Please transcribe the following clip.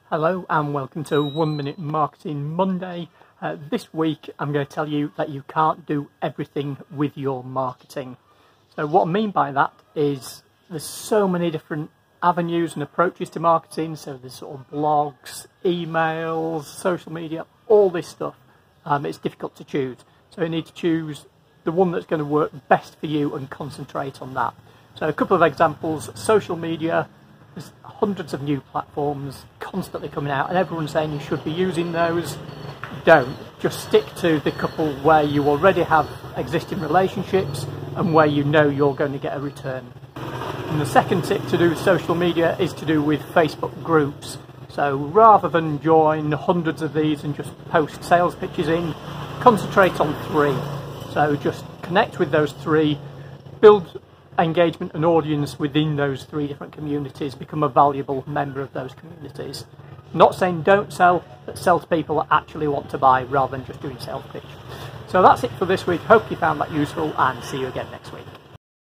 Hello and welcome to 1 Minute Marketing Monday. This week I'm going to tell you that you can't do everything with your marketing. So what I mean by that is there's so many different avenues and approaches to marketing. So there's sort of blogs, emails, social media, all this stuff. It's difficult to choose. So you need to choose the one that's going to work best for you and concentrate on that. So a couple of examples: social media. There's hundreds of new platforms constantly coming out and everyone's saying you should be using those. Don't. Just stick to the couple where you already have existing relationships and where you know you're going to get a return. And the second tip to do with social media is to do with Facebook groups. So rather than join hundreds of these and just post sales pitches in, concentrate on 3. So just connect with those 3, build engagement and audience within those 3 different communities, become a valuable member of those communities. Not saying don't sell, but sell to people that actually want to buy rather than just doing sales pitch. So that's it for this week. Hope you found that useful and see you again next week.